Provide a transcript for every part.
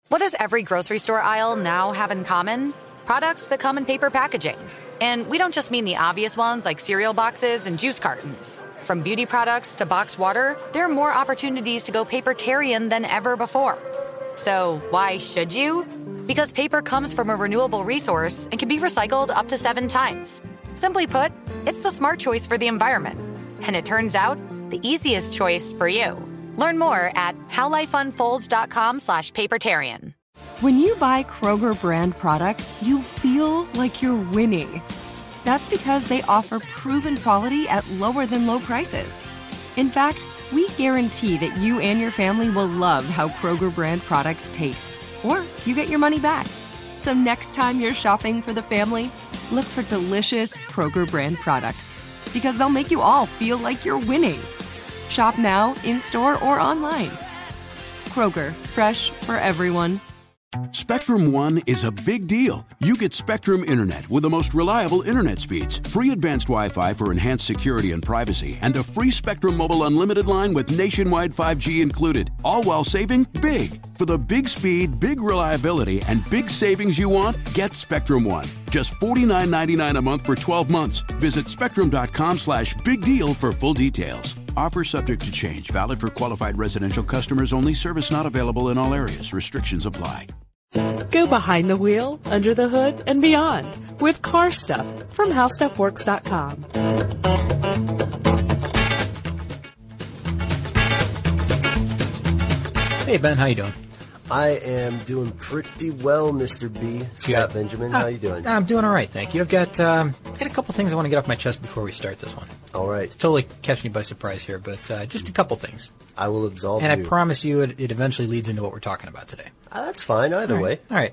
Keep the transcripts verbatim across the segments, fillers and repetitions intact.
What does every grocery store aisle now have in common? Products that come in paper packaging. And we don't just mean the obvious ones like cereal boxes and juice cartons. From beauty products to boxed water, there are more opportunities to go papertarian than ever before. So why should you? Because paper comes from a renewable resource and can be recycled up to seven times. Simply put, it's the smart choice for the environment. And it turns out, the easiest choice for you. Learn more at howlifeunfolds.com slash papertarian. When you buy Kroger brand products, you feel like you're winning. That's because they offer proven quality at lower than low prices. In fact, we guarantee that you and your family will love how Kroger brand products taste, or you get your money back. So next time you're shopping for the family, look for delicious Kroger brand products, because they'll make you all feel like you're winning. Shop now, in-store, or online. Kroger, fresh for everyone. Spectrum One is a big deal. You get Spectrum Internet with the most reliable internet speeds, free advanced Wi-Fi for enhanced security and privacy, and a free Spectrum Mobile Unlimited line with nationwide five G included, all while saving big. For the big speed, big reliability, and big savings you want, get Spectrum One. Just forty-nine ninety-nine a month for twelve months. Visit spectrum.com slash big deal for full details. Offer subject to change. Valid for qualified residential customers only. Service not available in all areas. Restrictions apply. Go behind the wheel, under the hood, and beyond with Car Stuff from how stuff works dot com. Hey, Ben, how you doing? I am doing pretty well, Mister B. Scott Good. Benjamin, Uh, how you doing? I'm doing all right, thank you. I've got um, got a couple things I want to get off my chest before we start this one. All right. Totally catching you by surprise here, but uh, just a couple things. I will absolve and you. I promise you it, it eventually leads into what we're talking about today. Uh, that's fine, either all right. way. All right.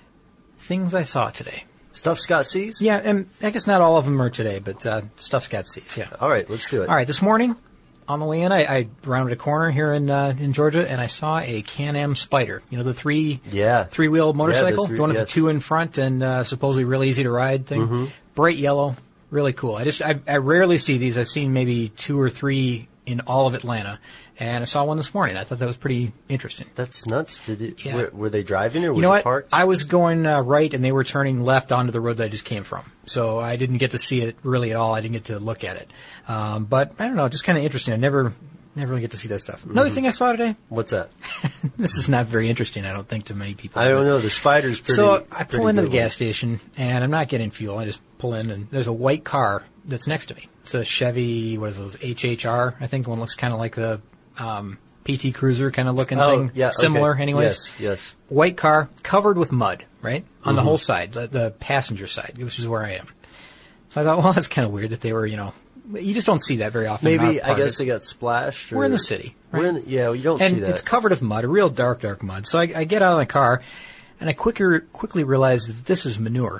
Things I saw today. Stuff Scott sees? Yeah, and I guess not all of them are today, but uh, stuff Scott sees, yeah. All right, let's do it. All right, this morning, on the way in, I, I rounded a corner here in uh, in Georgia, and I saw a Can-Am Spyder. You know, the three yeah. three-wheel motorcycle? Yeah, the, three, the one with yes. the two in front and uh, supposedly really easy to ride thing. Mm-hmm. Bright yellow, really cool. I just I, I rarely see these. I've seen maybe two or three in all of Atlanta, and I saw one this morning. I thought that was pretty interesting. That's nuts. Did it? Yeah. Were, were they driving or was you know it what? parked? I was going uh, right, and they were turning left onto the road that I just came from. So I didn't get to see it really at all. I didn't get to look at it. Um, but I don't know, just kind of interesting. I never never really get to see that stuff. Another Mm-hmm. thing I saw today. What's that? This is not very interesting, I don't think, to many people. I don't know. The Spyder's pretty. So I pull pretty into the good gas one. station, and I'm not getting fuel. I just pull in, and there's a white car that's next to me. It's a Chevy, what is those, H H R? I think one looks kind of like the um, P T Cruiser kind of looking Oh, thing. yeah, Similar, okay. anyways. Yes, yes. White car, covered with mud, right? On Mm-hmm. the whole side, the, the passenger side, which is where I am. So I thought, well, that's kind of weird that they were, you know, you just don't see that very often. in Maybe, our I part. guess It's- they got splashed. Or, We're in the city, right? We're in the, yeah, you don't and see that. it's covered with mud, a real dark, dark mud. So I, I get out of the car, and I quicker, quickly realize that this is manure.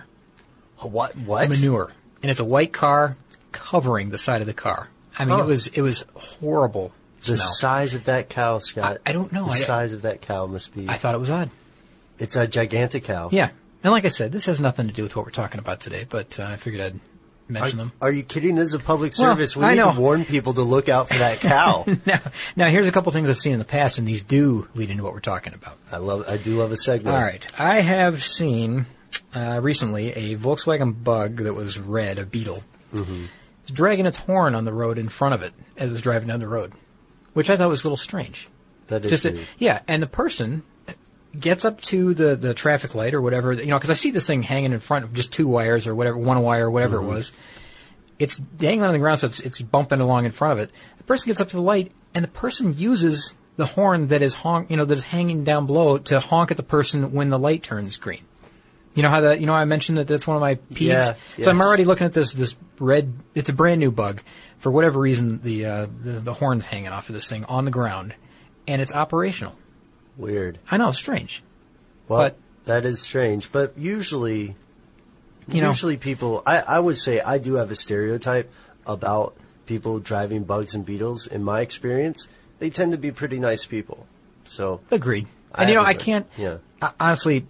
What? What? Manure. And it's a white car covering the side of the car. I mean, Oh. it was it was horrible The smell. size of that cow, Scott. I- I don't know. The I- size of that cow must be. I thought it was odd. It's a gigantic cow. Yeah. And like I said, this has nothing to do with what we're talking about today, but uh, I figured I'd mention Are, them. are you kidding? This is a public Well, service. we I need know. to warn people to look out for that cow. now, now, here's a couple things I've seen in the past, and these do lead into what we're talking about. I love. I do love a segment. All right. I have seen uh, recently a Volkswagen Bug that was red, a Beetle. Mm-hmm. It's dragging its horn on the road in front of it as it was driving down the road, which I thought was a little strange. That is Just a- weird. yeah, and the person gets up to the, the traffic light or whatever, you know, because I see this thing hanging in front of just two wires or whatever, one wire, whatever Mm-hmm. it was. It's dangling on the ground, so it's, it's bumping along in front of it. The person gets up to the light, and the person uses the horn that is honk, you know, that is hanging down below to honk at the person when the light turns green. You know how that? You know, I mentioned that that's one of my peeves. Yeah, So I'm yes. already looking at this this red. It's a brand new Bug. For whatever reason, the uh, the, the horn's hanging off of this thing on the ground, and it's operational. Weird. I know, strange. Well, But- that is strange. But usually, You know- usually people. I, I would say I do have a stereotype about people driving Bugs and Beetles. In my experience, they tend to be pretty nice people. So Agreed. I And you know, have I a- can't. yeah. I, honestly,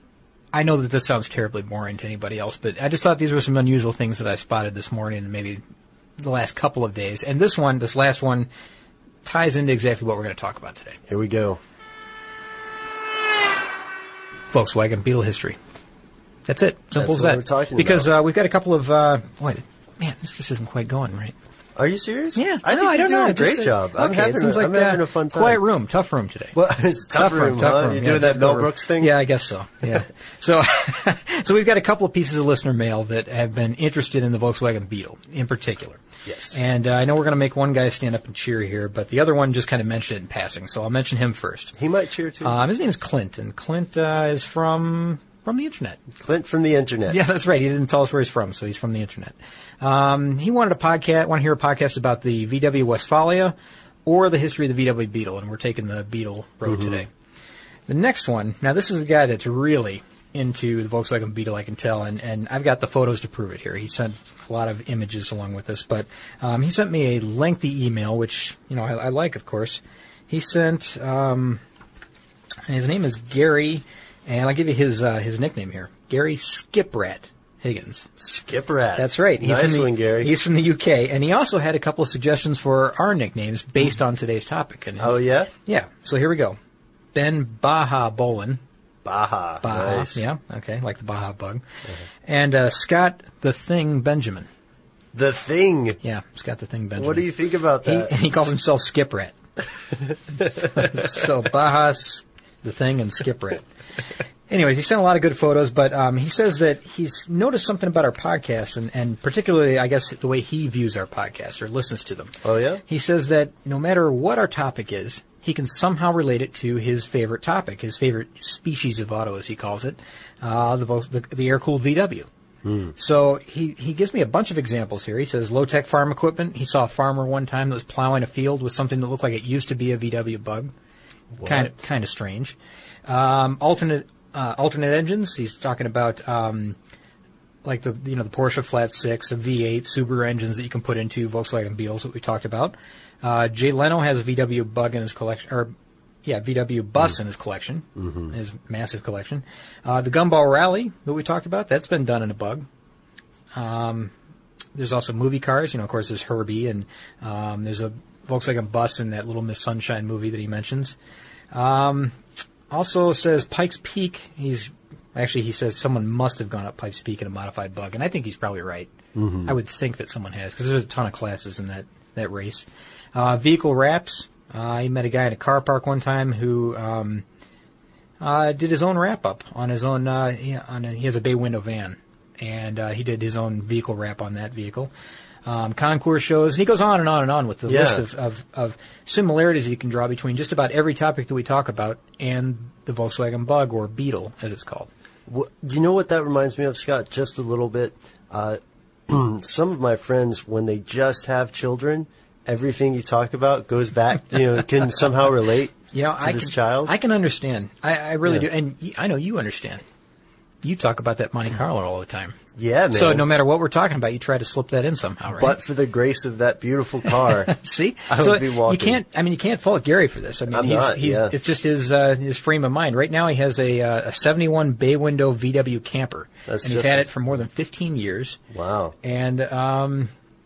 I know that this sounds terribly boring to anybody else, but I just thought these were some unusual things that I spotted this morning and maybe the last couple of days. And this one, this last one, ties into exactly what we're going to talk about today. Here we go. Volkswagen Beetle history. That's it. Simple That's as what that. we're talking because about. Uh, we've got a couple of. Uh, wait, man, this just isn't quite going right. Are you serious? Yeah, I no, think I you're don't doing know. a It's great just, job. Okay, I'm having, it seems a, like I'm having uh, a fun time. Quiet room, tough room today. Well, it's tough, Tough room, room, tough huh? room. You're Yeah, doing that Mel tough room. Brooks thing? Yeah, I guess so. Yeah. so, so we've got a couple of pieces of listener mail that have been interested in the Volkswagen Beetle in particular. Yes. And uh, I know we're going to make one guy stand up and cheer here, but the other one just kind of mentioned it in passing, so I'll mention him first. He might cheer too. Um, his name's Clint, and Clint uh, is from from the internet. Clint from the internet. Yeah, that's right. He didn't tell us where he's from, so he's from the internet. Um, he wanted a podcast, want to hear a podcast about the V W Westfalia or the history of the V W Beetle, and we're taking the Beetle road Mm-hmm. today. The next one, now this is a guy that's really into the Volkswagen Beetle, I can tell, and, and I've got the photos to prove it here. He sent a lot of images along with this, but um, he sent me a lengthy email, which, you know, I, I like, of course. He sent, um, his name is Gary, and I'll give you his uh, his nickname here, Gary Skiprat Higgins. Skip Rat. That's right. He's Nice from the, one, Gary. He's from the U K, and he also had a couple of suggestions for our nicknames based on today's topic. And his- Oh, yeah? Yeah. So here we go. Ben Baja Bolin. Baja. Baja. Nice. Yeah. Okay. Like the Baja bug. And uh, Scott the Thing Benjamin. The Thing. Yeah. Scott the Thing Benjamin. What do you think about He, that? he calls himself Skip Rat. So Baja, the Thing, and Skip Rat. Anyways, he sent a lot of good photos, but um, he says that he's noticed something about our podcast, and, and particularly, I guess, the way he views our podcast or listens to them. Oh, yeah? He says that no matter what our topic is, he can somehow relate it to his favorite topic, his favorite species of auto, as he calls it, uh, the, the, the air-cooled V W. Mm. So he, he gives me a bunch of examples here. He says low-tech farm equipment. He saw a farmer one time that was plowing a field with something that looked like it used to be a V W bug. Kind of kind of strange. Um, alternate uh, alternate engines. He's talking about um, like the you know the Porsche Flat Six, the V eight, Subaru engines that you can put into Volkswagen Beetles that we talked about. Uh, Jay Leno has a V W bug in his collection, or yeah, V W bus in his collection, Mm-hmm. his massive collection. Uh, the Gumball Rally that we talked about, that's been done in a bug. Um, there's also movie cars. You know, of course, there's Herbie, and um, there's a Volkswagen bus in that Little Miss Sunshine movie that he mentions. Um, also says Pikes Peak. He's actually he says someone must have gone up Pikes Peak in a modified bug, and I think he's probably right. Mm-hmm. I would think that someone has because there's a ton of classes in that that race. Uh, vehicle wraps. Uh, he met a guy in a car park one time who um, uh, did his own wrap up on his own. Uh, he, on a, he has a bay window van, and uh, he did his own vehicle wrap on that vehicle. Um, concours shows, and he goes on and on and on with the Yeah. list of, of, of similarities you can draw between just about every topic that we talk about and the Volkswagen Bug, or Beetle, as it's called. What, you know what that reminds me of, Scott? Just a little bit. Uh, some of my friends, when they just have children, everything you talk about goes back, you know, can somehow relate You know, to I this can, child. I can understand. I, I really Yeah. do, and y- I know you understand. You talk about that Monte Carlo all the time. Yeah, man. So no matter what we're talking about, you try to slip that in somehow, right? But for the grace of that beautiful car, See, I so would be walking. you can't. I mean, you can't fault Gary for this. I mean, I'm he's, not, he's yeah. it's just his uh, his frame of mind. Right now, he has a uh, a seventy-one bay window V W camper, That's and he's just had a- it for more than fifteen years. Wow. And um,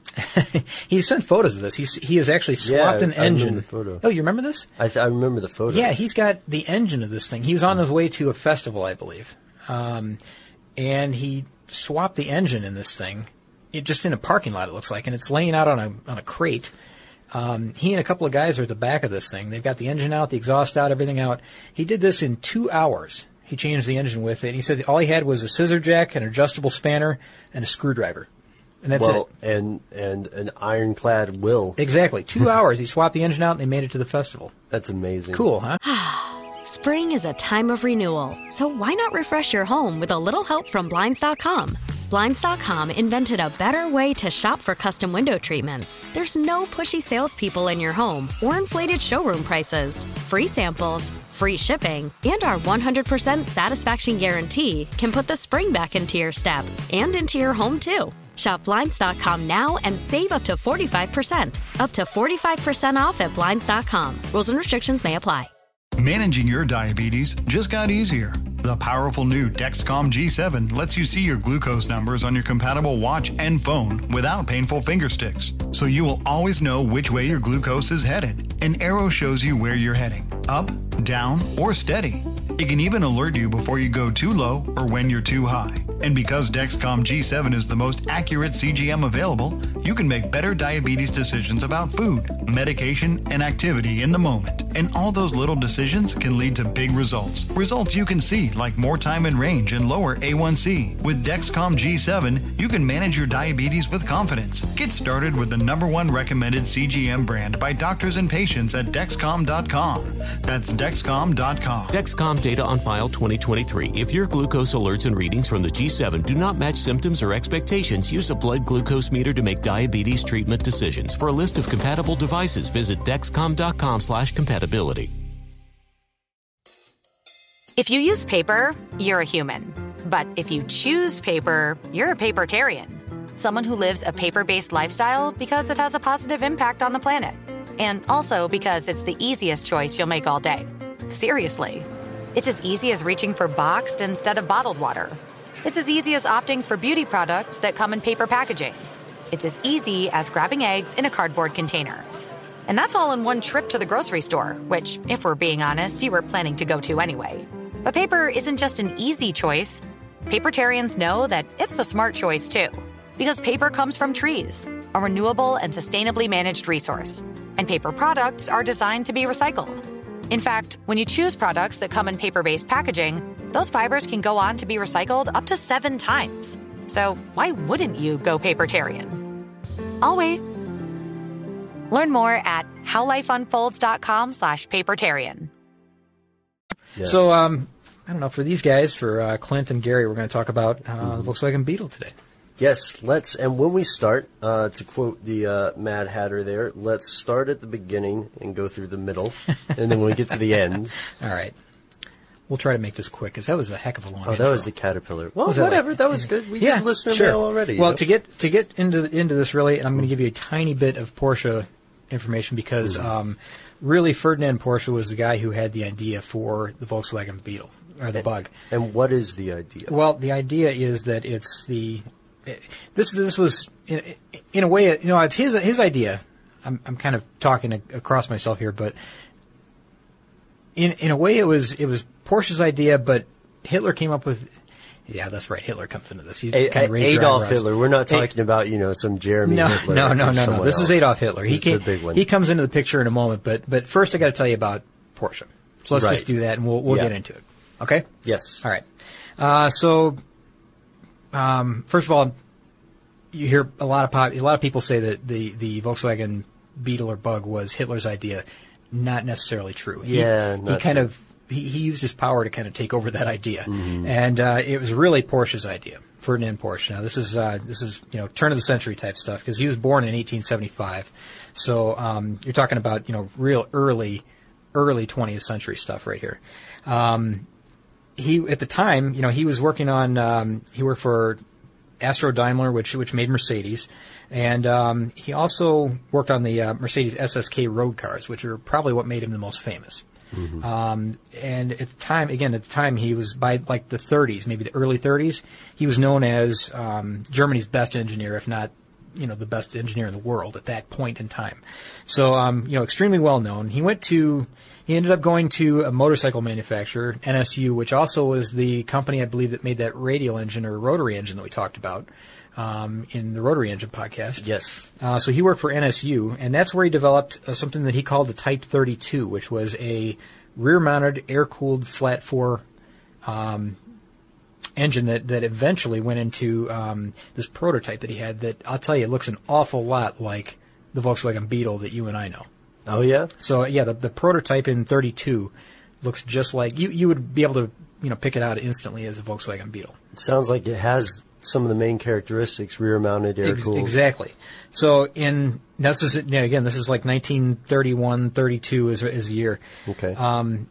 he sent photos of this. He's he has actually Yeah, swapped an I remember engine. the photo. Oh, you remember this? I, th- I remember the photo. Yeah, he's got the engine of this thing. He was on his way to a festival, I believe, um, and he swapped the engine in this thing, it, just in a parking lot, it looks like, and it's laying out on a on a crate. Um, he and a couple of guys are at the back of this thing. They've got the engine out, the exhaust out, everything out. He did this in two hours. He changed the engine with it. He said all he had was a scissor jack, an adjustable spanner, and a screwdriver. And that's well, it. and and an ironclad will. Exactly. Two hours. He swapped the engine out, and they made it to the festival. That's amazing. Cool, huh? Spring is a time of renewal, so why not refresh your home with a little help from Blinds dot com? Blinds dot com invented a better way to shop for custom window treatments. There's no pushy salespeople in your home or inflated showroom prices. Free samples, free shipping, and our one hundred percent satisfaction guarantee can put the spring back into your step and into your home, too. Shop Blinds dot com now and save up to forty-five percent. Up to forty-five percent off at Blinds dot com. Rules and restrictions may apply. Managing your diabetes just got easier. The powerful new Dexcom G seven lets you see your glucose numbers on your compatible watch and phone without painful finger sticks. So you will always know which way your glucose is headed. An arrow shows you where you're heading, up, down, or steady. It can even alert you before you go too low or when you're too high. And because Dexcom G seven is the most accurate C G M available, you can make better diabetes decisions about food, medication, and activity in the moment. And all those little decisions can lead to big results. Results you can see, like more time in range and lower A one C. With Dexcom G seven, you can manage your diabetes with confidence. Get started with the number one recommended C G M brand by doctors and patients at Dexcom dot com. That's Dexcom dot com. Dexcom data on file twenty twenty-three. If your glucose alerts and readings from the G seven do not match symptoms or expectations, use a blood glucose meter to make diabetes treatment decisions. For a list of compatible devices, visit Dexcom dot com slash compatibility. If you use paper, you're a human. But if you choose paper, you're a papertarian. Someone who lives a paper-based lifestyle because it has a positive impact on the planet. And also because it's the easiest choice you'll make all day. Seriously. It's as easy as reaching for boxed instead of bottled water. It's as easy as opting for beauty products that come in paper packaging. It's as easy as grabbing eggs in a cardboard container. And that's all in one trip to the grocery store, which, if we're being honest, you were planning to go to anyway. But paper isn't just an easy choice. Papertarians know that it's the smart choice, too. Because paper comes from trees, a renewable and sustainably managed resource. And paper products are designed to be recycled. In fact, when you choose products that come in paper-based packaging, those fibers can go on to be recycled up to seven times. So why wouldn't you go papertarian? I'll wait. Learn more at howlifeunfolds.com slash papertarian. Yeah. So, um, I don't know, for these guys, for uh, Clint and Gary, we're going to talk about uh, mm-hmm. the Volkswagen Beetle today. Yes, let's, and when we start, uh, to quote the uh, Mad Hatter there, let's start at the beginning and go through the middle, and then when we get to the end. All right. We'll try to make this quick, because that was a heck of a long Oh, intro. that was the Caterpillar. Well, was whatever, that, like, that was good. We yeah, did listener sure. mail already. Well, you know? to get to get into into this really, and I'm going to give you a tiny bit of Porsche information, because mm-hmm. um, really Ferdinand Porsche was the guy who had the idea for the Volkswagen Beetle, or the and, Bug. And what is the idea? Well, the idea is that it's the this this was in, in a way, you know, it's his his idea. I'm I'm kind of talking across myself here, but in in a way, it was it was Porsche's idea, but Hitler came up with. Yeah, that's right. Hitler comes into this. He a- kind of raised Adolf Hitler. We're not talking a- about, you know, some Jeremy no, Hitler. No, no, no, no. This else. is Adolf Hitler. He He's came, the big one. He comes into the picture in a moment, but but first I got to tell you about Porsche. So let's right. just do that, and we'll we'll yeah. get into it. Okay? Yes. All right. Uh, so, um, first of all, you hear a lot of pop, a lot of people say that the the Volkswagen Beetle or Bug was Hitler's idea. Not necessarily true. He, yeah. He not kind true. of. He, he used his power to kind of take over that idea, mm-hmm. and uh, it was really Porsche's idea, Ferdinand Porsche. Now this is uh, this is you know turn of the century type stuff, because he was born in eighteen seventy-five, so um, you're talking about you know real early, early twentieth century stuff right here. Um, he at the time you know he was working on um, he worked for Astro Daimler, which which made Mercedes, and um, he also worked on the uh, Mercedes S S K road cars, which are probably what made him the most famous. Mm-hmm. Um, and at the time, again, at the time, he was by like the thirties, maybe the early thirties, he was known as um, Germany's best engineer, if not, you know, the best engineer in the world at that point in time. So, um, you know, extremely well known. He went to, he ended up going to a motorcycle manufacturer, N S U, which also was the company, I believe, that made that radial engine or rotary engine that we talked about. Um, in the Rotary Engine podcast. Yes. Uh, so he worked for N S U, and that's where he developed uh, something that he called the Type thirty-two, which was a rear-mounted, air-cooled, flat-four um, engine that, that eventually went into um, this prototype that he had that, I'll tell you, looks an awful lot like the Volkswagen Beetle that you and I know. Oh, yeah? So, yeah, the, the prototype in thirty-two looks just like, you, you would be able to, you know, pick it out instantly as a Volkswagen Beetle. It sounds like it has some of the main characteristics, rear-mounted, air-cooled. Ex- exactly. So in now this is yeah, again, this is like nineteen thirty-one, thirty-two is is a year. Okay. Um,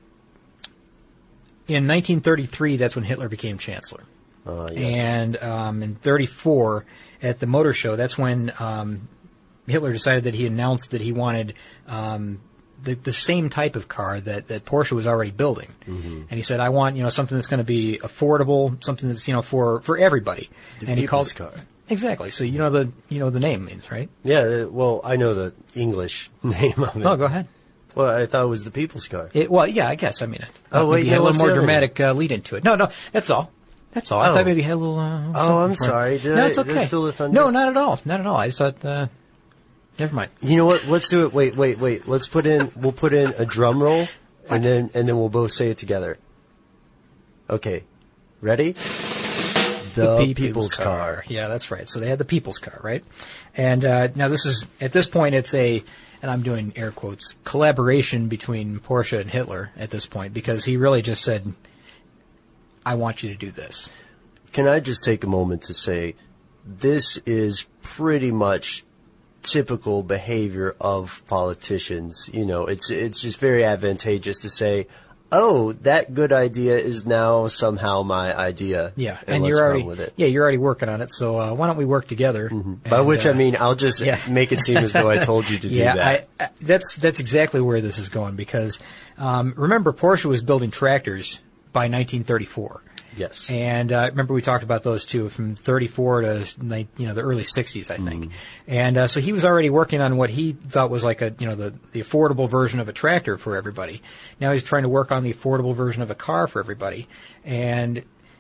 in nineteen thirty-three, that's when Hitler became chancellor. Uh, yes. And um, in thirty-four, at the motor show, that's when um, Hitler decided that he announced that he wanted um, the, the same type of car that, that Porsche was already building. Mm-hmm. And he said, I want, you know, something that's going to be affordable, something that's, you know, for, for everybody. The and he calls car. Exactly. So you know the you know the name means, right? Yeah, uh, well, I know the English name of it. Oh, go ahead. Well, I thought it was the people's car. It, well, yeah, I guess. I mean, I thought Oh, wait, maybe you no, had a what's little more the other dramatic uh, lead into it. No, no, that's all. That's all. I Oh. thought maybe you had a little. Uh, Oh, I'm something for it. sorry. Did no, I- it's did I okay. steal the thunder? No, not at all. Not at all. I just thought. Uh, never mind. You know what? Let's do it. Wait, wait, wait. Let's put in. We'll put in a drum roll, and then and then we'll both say it together. Okay, ready? The, Pe- people's, car. Yeah, that's right. So they had the people's car, right? And uh, now this is at this point it's a, and I'm doing air quotes, collaboration between Porsche and Hitler at this point because he really just said, "I want you to do this." Can I just take a moment to say, this is pretty much typical behavior of politicians. You know, it's it's just very advantageous to say, "Oh, that good idea is now somehow my idea." Yeah, and, and let's you're run already with it. yeah you're already working on it. So uh, why don't we work together? By And, which uh, I mean, I'll just yeah. make it seem as though I told you to yeah, do that. I, I, that's that's exactly where this is going because um, remember Porsche was building tractors by nineteen thirty-four. Yes. And uh, remember we talked about those too, from thirty-four to ni- you know the early sixties, I think. Mm. And uh, so he was already working on what he thought was like a you know the, the affordable version of a tractor for everybody. Now he's trying to work on the affordable version of a car for everybody. And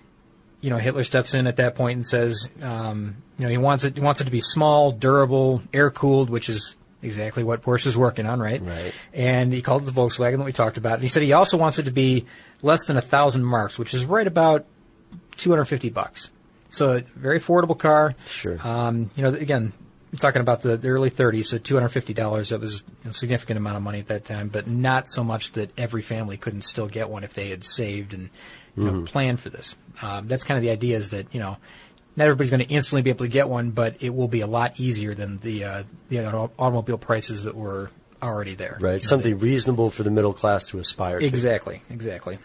you know Hitler steps in at that point and says, um, you know he wants it he wants it to be small, durable, air cooled, which is exactly what Porsche's working on, right? Right. And he called it the Volkswagen that we talked about. And he said he also wants it to be less than a thousand marks, which is right about two hundred fifty bucks. So a very affordable car. Sure. Um, you know, again, we're talking about the, the early thirties, so two hundred fifty dollars. That was a significant amount of money at that time, but not so much that every family couldn't still get one if they had saved and you know, planned for this. Um, that's kind of the idea is that, you know, not everybody's going to instantly be able to get one, but it will be a lot easier than the uh, the auto- automobile prices that were already there. Right. You know, Something reasonable for the middle class to aspire to. Exactly, exactly.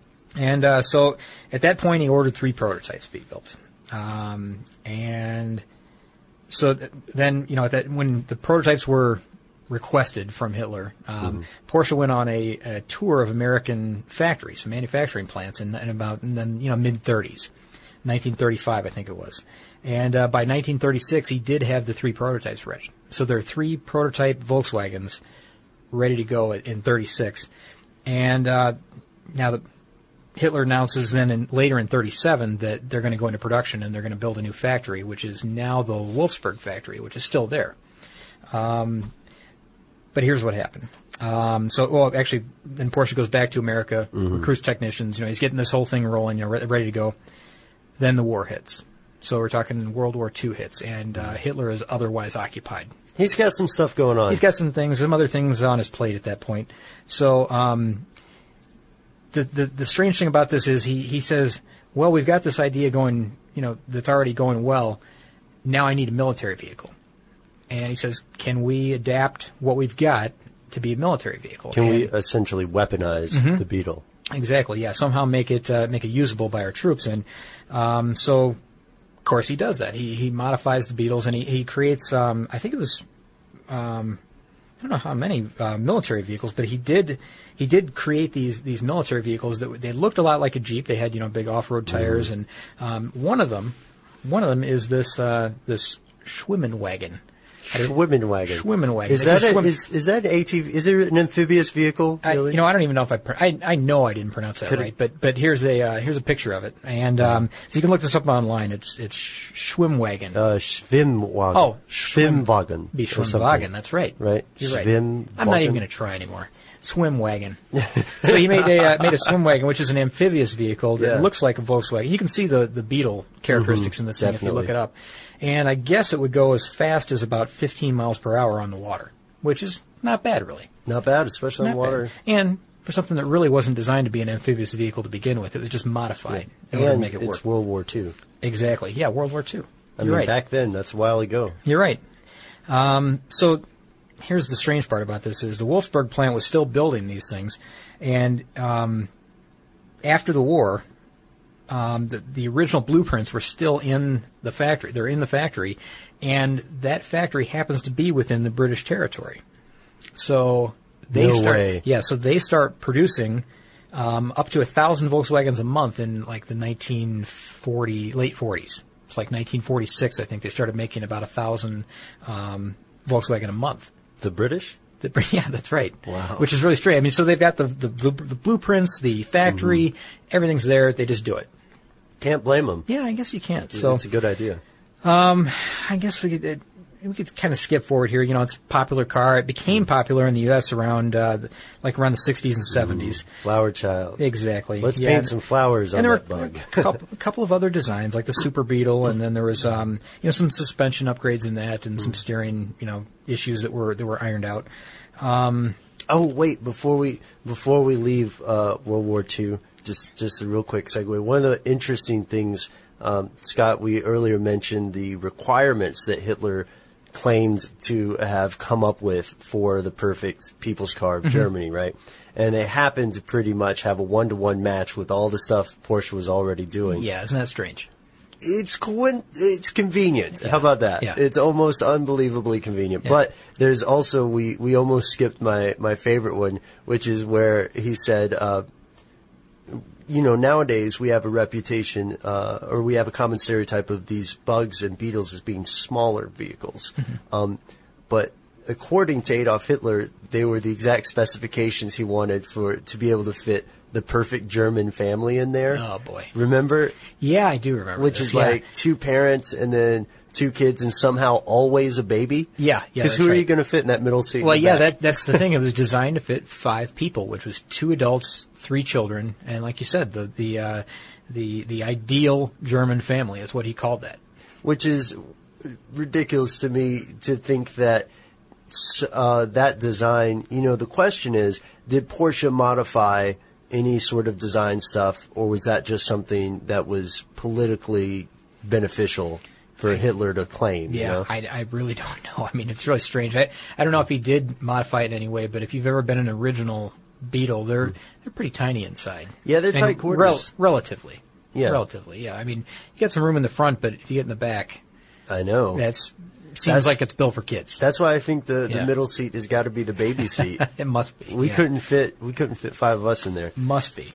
And uh, so at that point, he ordered three prototypes to be built. Um, and so th- then, you know, that when the prototypes were requested from Hitler, um, Porsche went on a, a tour of American factories, manufacturing plants, in, in about in the you know mid thirties, nineteen thirty-five, I think it was. And uh, by nineteen thirty-six, he did have the three prototypes ready. So there are three prototype Volkswagens ready to go in thirty-six. And uh, now the Hitler announces then in, later in thirty-seven that they're going to go into production and they're going to build a new factory, which is now the Wolfsburg factory, which is still there. Um, but here's what happened. Um, so, well, actually, then Porsche goes back to America, recruits technicians. You know, he's getting this whole thing rolling, you know, re- ready to go. Then the war hits. So we're talking World War Two hits, and uh, Hitler is otherwise occupied. He's got some stuff going on. He's got some things, some other things on his plate at that point. So um, the, the the strange thing about this is he, he says, well, we've got this idea going, you know, that's already going well. Now I need a military vehicle. And he says, can we adapt what we've got to be a military vehicle? Can and we essentially weaponize Mm-hmm. the Beetle? Exactly, yeah. Somehow make it uh, make it usable by our troops. And um, so, of course, he does that. He he modifies the Beetles, and he, he creates, um, I think it was, um, I don't know how many uh, military vehicles, but he did he did create these these military vehicles that they looked a lot like a Jeep. They had, you know, big off-road tires, and um, one of them, one of them is this uh, this Schwimmenwagen. Schwimmenwagen. Schwimmenwagen. Is It's that a a, swim- is, is that an A T V? Is it an amphibious vehicle? I, Really? you know, I don't even know if I, pr- I, I know I didn't pronounce that Could've- right, but, but here's a, uh, here's a picture of it. And, um, so you can look this up online. It's, it's Schwimmwagen. uh, Schwimmwagen. Oh, Schwimmwagen. Be or something. Schwimmwagen. That's right. Right. You're right. Schwimmwagen. I'm not even going to try anymore. Swimwagon. So he made a, uh, made a Swimwagon, which is an amphibious vehicle that Yeah. looks like a Volkswagen. You can see the, the Beetle characteristics in this thing if you look definitely. it up. And I guess it would go as fast as about fifteen miles per hour on the water, which is not bad, really. Not bad, especially on Not water. bad. And for something that really wasn't designed to be an amphibious vehicle to begin with, it was just modified in order to And make it it's work. World War Two. Exactly. Yeah, World War Two. I You're mean, right. back then, that's a while ago. You're right. Um, so here's the strange part about this is the Wolfsburg plant was still building these things, and um, after the war, um, the, the original blueprints were still in the factory. They're in the factory, and that factory happens to be within the British territory. So they No start, way. yeah. So they start producing um, up to a thousand Volkswagens a month in like the nineteen forty late forties. It's like nineteen forty-six, I think they started making about a thousand um, Volkswagen a month. The British? The, yeah, that's right. Wow. Which is really strange. I mean, so they've got the the, the, the blueprints, the factory, mm-hmm. everything's there. They just do it. Can't blame them. Yeah, I guess you can't. Yeah, so it's a good idea. Um, I guess we could. It, We could kind of skip forward here. You know, it's a popular car. It became popular in the U S around, uh, like around the sixties and seventies. Mm, flower child. Exactly. Let's yeah. paint some flowers and on there that were bug. a couple, a couple of other designs, like the Super Beetle, and then there was, um, you know, some suspension upgrades in that, and mm. some steering, you know, issues that were that were ironed out. Um, oh, wait! Before we before we leave uh, World War Two, just just a real quick segue. One of the interesting things, um, Scott, we earlier mentioned the requirements that Hitler claimed to have come up with for the perfect people's car of mm-hmm. Germany, right? And they happened to pretty much have a one-to-one match with all the stuff Porsche was already doing. Yeah, isn't that strange? It's co- it's convenient. Yeah. How about that? Yeah. It's almost unbelievably convenient. Yeah. But there's also, we, we almost skipped my, my favorite one, which is where he said, uh, you know, nowadays we have a reputation, uh, or we have a common stereotype of these bugs and beetles as being smaller vehicles. Mm-hmm. Um, but according to Adolf Hitler, they were the exact specifications he wanted for to be able to fit the perfect German family in there. Oh, boy. Remember? Yeah, I do remember Which this. is yeah. like two parents and then two kids and somehow always a baby? Yeah, yeah. Because who right. are you going to fit in that middle seat? Well, yeah, back? that that's the thing. It was designed to fit five people, which was two adults, three children, and like you said, the the uh, the the ideal German family is what he called that. Which is ridiculous to me to think that uh, that design. You know, the question is, did Porsche modify any sort of design stuff, or was that just something that was politically beneficial for Hitler to claim? Yeah, you know? I, I really don't know. I mean, it's really strange. I, I don't know if he did modify it in any way, but if you've ever been an original Beetle, they're mm. they're pretty tiny inside. Yeah, they're and tight quarters. Rel- relatively. Yeah. Relatively, yeah. I mean, you got some room in the front, but if you get in the back, I know. That's seems that's, like it's built for kids. That's why I think the, the yeah. middle seat has got to be the baby seat. It must be. We yeah. couldn't fit we couldn't fit five of us in there. Must be.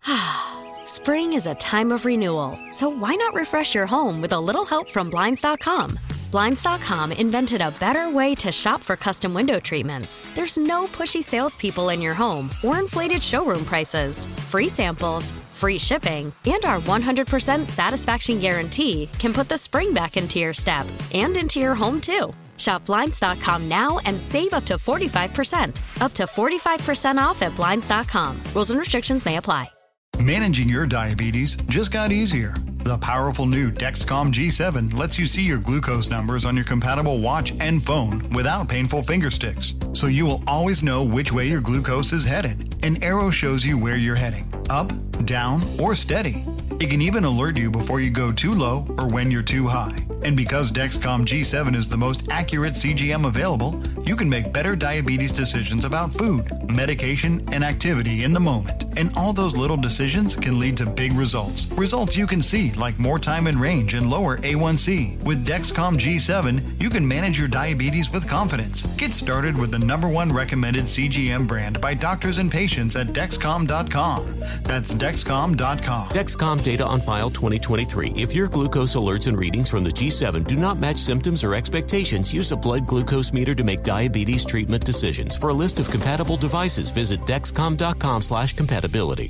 Spring is a time of renewal, so why not refresh your home with a little help from Blinds dot com? Blinds dot com invented a better way to shop for custom window treatments. There's no pushy salespeople in your home or inflated showroom prices. Free samples, free shipping, and our one hundred percent satisfaction guarantee can put the spring back into your step and into your home, too. Shop Blinds dot com now and save up to forty-five percent. Up to forty-five percent off at Blinds dot com. Rules and restrictions may apply. Managing your diabetes just got easier. The powerful new Dexcom G seven lets you see your glucose numbers on your compatible watch and phone without painful finger sticks. So you will always know which way your glucose is headed. An arrow shows you where you're heading, up, down, or steady. It can even alert you before you go too low or when you're too high. And because Dexcom G seven is the most accurate C G M available, you can make better diabetes decisions about food, medication, and activity in the moment. And all those little decisions can lead to big results. Results you can see, like more time in range and lower A one C. With Dexcom G seven, you can manage your diabetes with confidence. Get started with the number one recommended C G M brand by doctors and patients at Dexcom dot com. That's Dexcom dot com. Dexcom data on file twenty twenty-three. If your glucose alerts and readings from the G seven do not match symptoms or expectations, use a blood glucose meter to make diabetes treatment decisions. For a list of compatible devices, visit Dexcom dot com slash compatibility.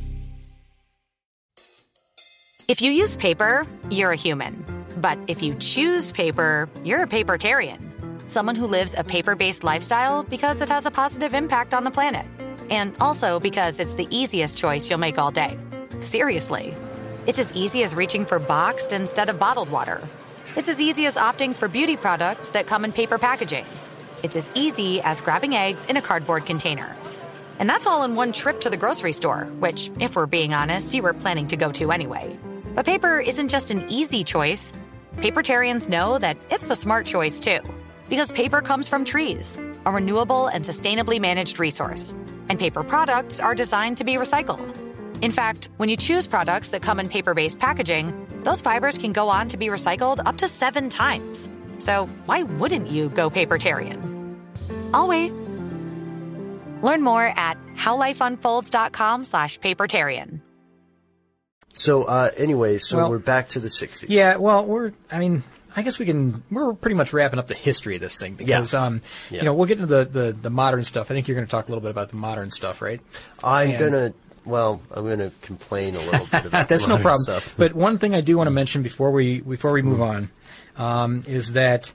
If you use paper, you're a human. But if you choose paper, you're a papertarian. Someone who lives a paper-based lifestyle because it has a positive impact on the planet. And also because it's the easiest choice you'll make all day. Seriously. It's as easy as reaching for boxed instead of bottled water. It's as easy as opting for beauty products that come in paper packaging. It's as easy as grabbing eggs in a cardboard container. And that's all in one trip to the grocery store, which, if we're being honest, you were planning to go to anyway. But paper isn't just an easy choice. Papertarians know that it's the smart choice, too. Because paper comes from trees, a renewable and sustainably managed resource. And paper products are designed to be recycled. In fact, when you choose products that come in paper-based packaging, those fibers can go on to be recycled up to seven times. So why wouldn't you go papertarian? I'll wait. Learn more at howlifeunfolds.com slash papertarian. So, uh, anyway, so well, we're back to the sixties. Yeah, well, we're, I mean, I guess we can. We're pretty much wrapping up the history of this thing because, yeah. um, yeah. you know, we'll get into the, the, the modern stuff. I think you're going to talk a little bit about the modern stuff, right? I'm and, gonna. Well, I'm gonna complain a little bit about that's the no problem. stuff. But one thing I do want to mention before we before we move on um, is that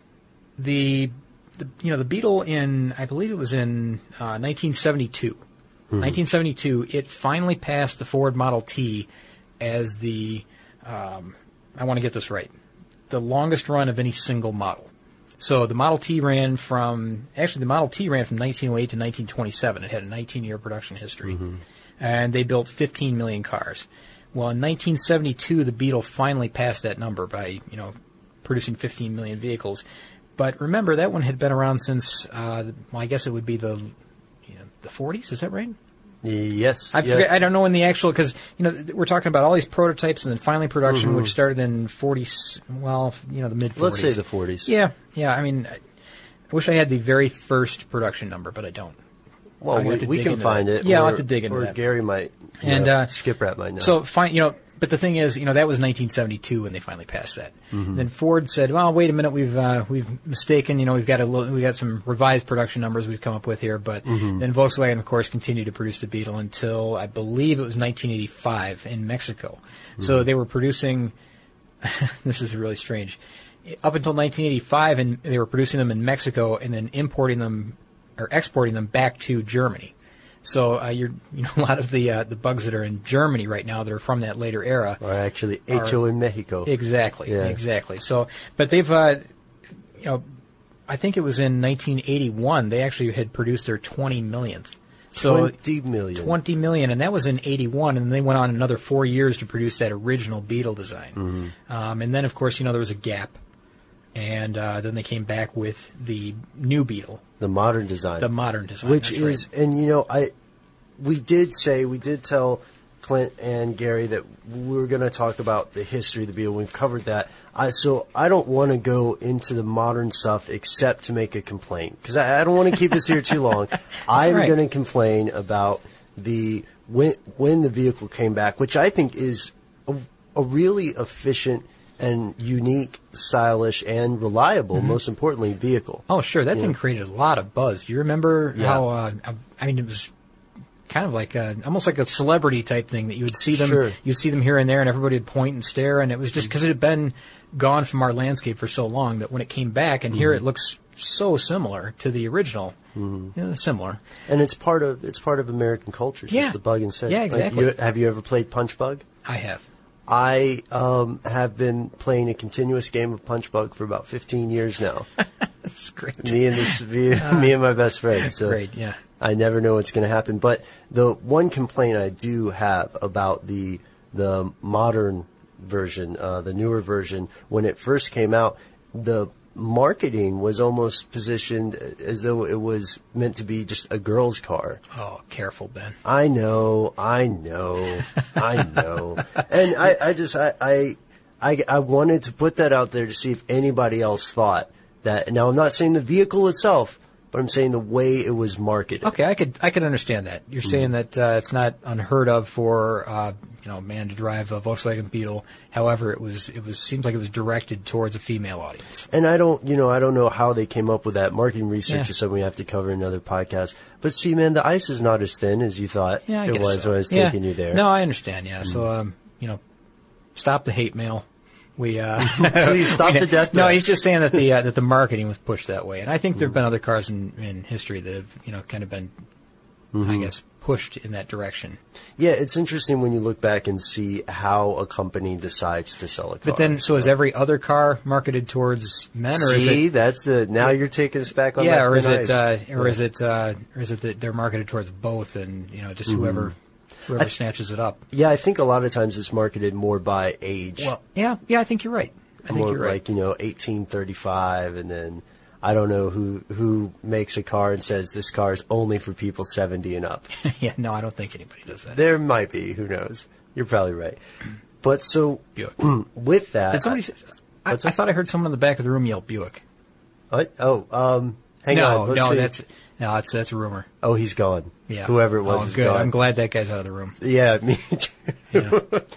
the, the you know the Beetle in I believe it was in uh, nineteen seventy-two. Mm-hmm. nineteen seventy-two, it finally passed the Ford Model T as the um, I want to get this right. The longest run of any single model. So the Model T ran from, actually the Model T ran from nineteen oh eight to nineteen twenty-seven. It had a nineteen-year production history. Mm-hmm. And they built fifteen million cars. Well, in nineteen seventy-two, the Beetle finally passed that number by, you know, producing fifteen million vehicles. But remember, that one had been around since, uh, well, I guess it would be the, you know, the forties, is that right? Yes. I yeah. forget, I don't know when the actual, because, you know, we're talking about all these prototypes and then finally production, mm-hmm. which started in forty, well, you know, the mid-forties. Let's say the forties. Yeah, yeah. I mean, I wish I had the very first production number, but I don't. Well, we, we can find that. it. Yeah, or, I'll have to dig into or that. Or Gary might. And know, uh, Skip Rat might know. So, fine, you know, but the thing is, you know, that was nineteen seventy-two when they finally passed that. Mm-hmm. Then Ford said, "Well, wait a minute, we've uh, we've mistaken. You know, we've got a little, we got some revised production numbers we've come up with here." But mm-hmm. then Volkswagen, of course, continued to produce the Beetle until I believe it was nineteen eighty-five in Mexico. Mm-hmm. So they were producing. This is really strange. Up until nineteen eighty-five, and they were producing them in Mexico and then importing them or exporting them back to Germany. So uh, you're, you know, a lot of the uh, the bugs that are in Germany right now that are from that later era are actually hecho in Mexico. Exactly, yeah. exactly. So, but they've, uh, you know, I think it was in nineteen eighty-one they actually had produced their twenty millionth. So twenty million. twenty million, and that was in eighty-one, and they went on another four years to produce that original Beetle design. Mm-hmm. Um, and then, of course, you know, there was a gap, and uh, then they came back with the new Beetle. The modern design. The modern design. Which that's is, right. and you know, I, we did say, we did tell Clint and Gary that we were going to talk about the history of the Beetle. We've covered that. I, so I don't want to go into the modern stuff except to make a complaint. Because I, I don't want to keep this here too long. I'm right. going to complain about the, when, when the vehicle came back, which I think is a, a really efficient and unique, stylish, and reliable, mm-hmm. most importantly, vehicle. Oh, sure. That you thing know? created a lot of buzz. Do you remember yeah. how, uh, I mean, it was kind of like a, almost like a celebrity type thing that you would see them, sure. you'd see them here and there, and everybody would point and stare, and it was just because it had been gone from our landscape for so long that when it came back, and mm-hmm. here it looks so similar to the original, mm-hmm. you know, similar. And it's part of it's part of American culture, just yeah. the bug and set. Yeah, exactly. Like, you, have you ever played Punch Bug? I have. I um, have been playing a continuous game of Punch Bug for about fifteen years now. That's great. Me and this, me, uh, me and my best friend. So great, yeah. I never know what's going to happen. But the one complaint I do have about the the modern version, uh, the newer version, when it first came out, the marketing was almost positioned as though it was meant to be just a girl's car. Oh, careful, Ben. I know, I know, I know. And I, I just, I, I, I, I wanted to put that out there to see if anybody else thought that. Now, I'm not saying the vehicle itself, but I'm saying the way it was marketed. Okay, I could, I could understand that. You're mm-hmm. saying that uh, it's not unheard of for, uh, you know, a man to drive a Volkswagen Beetle. However, it was, it was, seems like it was directed towards a female audience. And I don't, you know, I don't know how they came up with that. Marketing research yeah. is something we have to cover in another podcast. But see, man, the ice is not as thin as you thought yeah, I it guess was so. when I was yeah. taking you there. No, I understand. Yeah, mm-hmm. so um, you know, stop the hate mail. We uh, please stop the death. No, he's just saying that the uh, that the marketing was pushed that way, and I think there have been other cars in, in history that have, you know, kind of been, mm-hmm. I guess, pushed in that direction. Yeah, it's interesting when you look back and see how a company decides to sell a car. But then, so is every other car marketed towards men, or see, is it? That's the now you're taking us back on. Yeah, that or is thin it, ice. uh, or yeah. is it, uh, or is it that they're marketed towards both, and you know, just mm-hmm. whoever. Whoever I, snatches it up. Yeah, I think a lot of times it's marketed more by age. Well, yeah, yeah, I think you're right. I think more you're right. Like, you know, eighteen thirty-five, and then I don't know who who makes a car and says this car is only for people seventy and up. Yeah, no, I don't think anybody does that. There might be. Who knows? You're probably right. But so, Buick. with that... Did somebody say... I, I thought I heard someone in the back of the room yell Buick. What? Oh, um, hang no, on. Let's no, see. that's... No, that's, that's a rumor. Oh, he's gone. Yeah. Whoever it was oh, is good. gone. I'm glad that guy's out of the room. Yeah, me too. Yeah.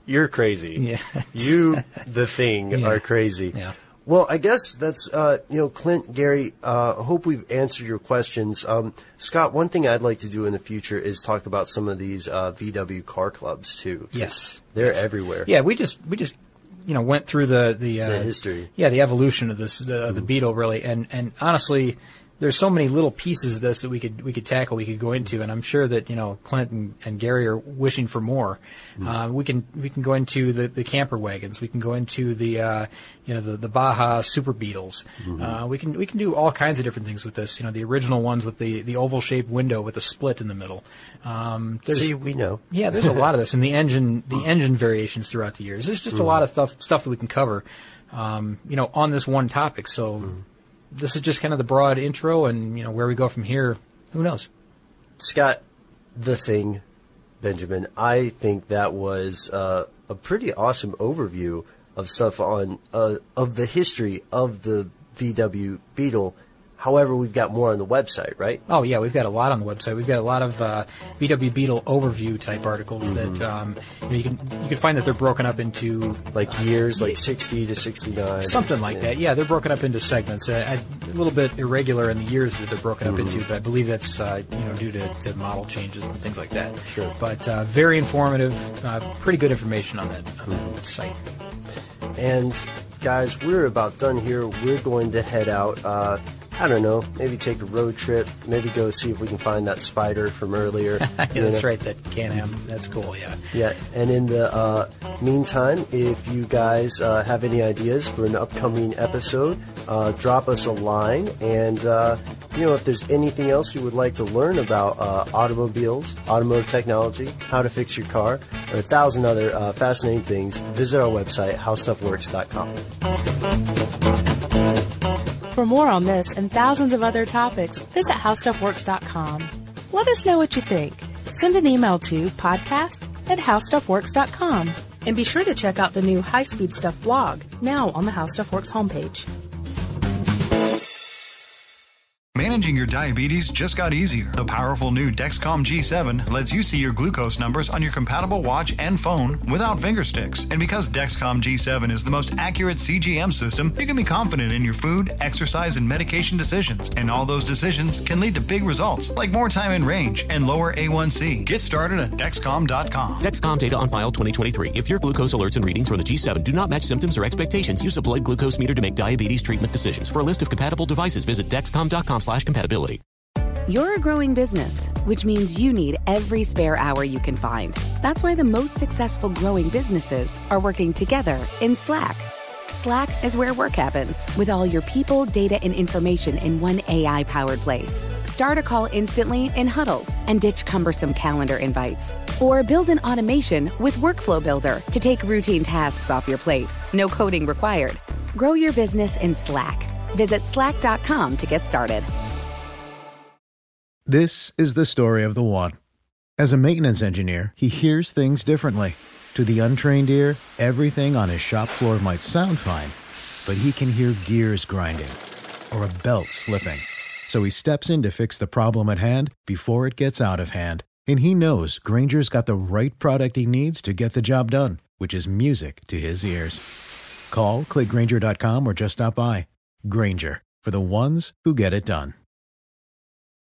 You're crazy. Yeah. You, the thing, Yeah. are crazy. Yeah. Well, I guess that's, uh, you know, Clint, Gary, uh, I hope we've answered your questions. Um, Scott, one thing I'd like to do in the future is talk about some of these uh, V W car clubs, too. Yes. They're Yes. everywhere. Yeah, we just we just you know went through the the, uh, The history. Yeah, the evolution of this the, of the Beetle really, and and honestly, there's so many little pieces of this that we could we could tackle, we could go into, and I'm sure that you know Clint and, and Gary are wishing for more. Mm-hmm. Uh, we can we can go into the, the camper wagons, we can go into the uh, you know the, the Baja Super Beetles. Mm-hmm. Uh, we can we can do all kinds of different things with this. You know, the original ones with the, the oval shaped window with a split in the middle. Um, See, we know. Yeah, there's a lot of this, and the engine the engine variations throughout the years. There's just mm-hmm. a lot of stuff stuff that we can cover. Um, you know, on this one topic. So. Mm-hmm. This is just kind of the broad intro, and you know where we go from here, who knows? Scott, the thing, Benjamin, I think that was uh, a pretty awesome overview of stuff on uh, of the history of the V W Beetle. However, we've got more on the website, right? Oh, yeah, we've got a lot on the website. We've got a lot of uh, V W Beetle overview type articles mm-hmm. that um, you, know, you can you can find that they're broken up into like years, like sixty to sixty-nine, something like yeah. that. Yeah, they're broken up into segments. Uh, a little bit irregular in the years that they're broken up mm-hmm. into, but I believe that's uh, you know due to, to model changes and things like that. Sure, but uh, very informative, uh, pretty good information on that, on mm-hmm. that site. And guys, we're about done here. We're going to head out. Uh, I don't know, maybe take a road trip, maybe go see if we can find that spider from earlier. yeah, that's know? right, that Can-Am. That's cool, yeah. Yeah, and in the uh, meantime, if you guys uh, have any ideas for an upcoming episode, uh, drop us a line. And, uh, you know, if there's anything else you would like to learn about uh, automobiles, automotive technology, how to fix your car, or a thousand other uh, fascinating things, visit our website, how stuff works dot com. For more on this and thousands of other topics, visit how stuff works dot com. Let us know what you think. Send an email to podcast at how stuff works dot com. And be sure to check out the new High Speed Stuff blog, now on the How Stuff Works homepage. Managing your diabetes just got easier. The powerful new Dexcom G seven lets you see your glucose numbers on your compatible watch and phone without finger sticks. And because Dexcom G seven is the most accurate C G M system, you can be confident in your food, exercise, and medication decisions. And all those decisions can lead to big results, like more time in range and lower A one C. Get started at Dexcom dot com. Dexcom data on file twenty twenty-three. If your glucose alerts and readings from the G seven do not match symptoms or expectations, use a blood glucose meter to make diabetes treatment decisions. For a list of compatible devices, visit Dexcom dot com slash compatibility. You're a growing business, which means you need every spare hour you can find. That's why the most successful growing businesses are working together in Slack. Slack is where work happens, with all your people, data, and information in one A I-powered place. Start a call instantly in huddles and ditch cumbersome calendar invites. Or build an automation with Workflow Builder to take routine tasks off your plate. No coding required. Grow your business in Slack. Visit slack dot com to get started. This is the story of the one. As a maintenance engineer, he hears things differently. To the untrained ear, everything on his shop floor might sound fine, but he can hear gears grinding or a belt slipping. So he steps in to fix the problem at hand before it gets out of hand. And he knows Grainger's got the right product he needs to get the job done, which is music to his ears. Call, click Grainger dot com, or just stop by. Grainger, for the ones who get it done.